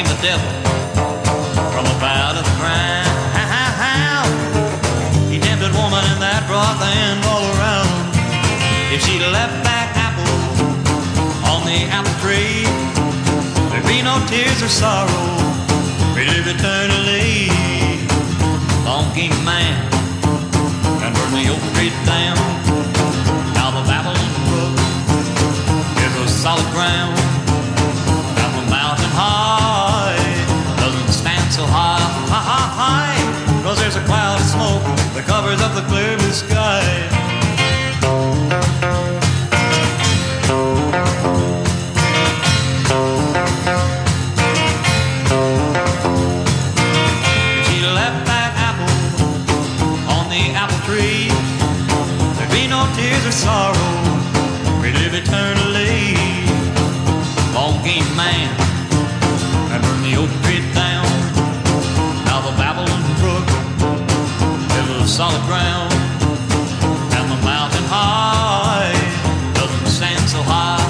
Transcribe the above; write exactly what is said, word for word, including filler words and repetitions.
came the devil from about of the ground. He tempted woman in that broth and all around. If she'd left that apple on the apple tree, there'd be no tears or sorrow. We'd live eternally. Long came the man and burned the oak tree down. Now the Babylon brook is a solid ground. Down the mountain high doesn't stand so high, high, high, high, 'cause there's a cloud of smoke that covers up the clear blue sky. If she left that apple on the apple tree, there'd be no tears or sorrow. We'd live eternally. Long came man and burned the oak tree down. Now the Babylon brook is a solid ground. And the mountain high doesn't stand so high.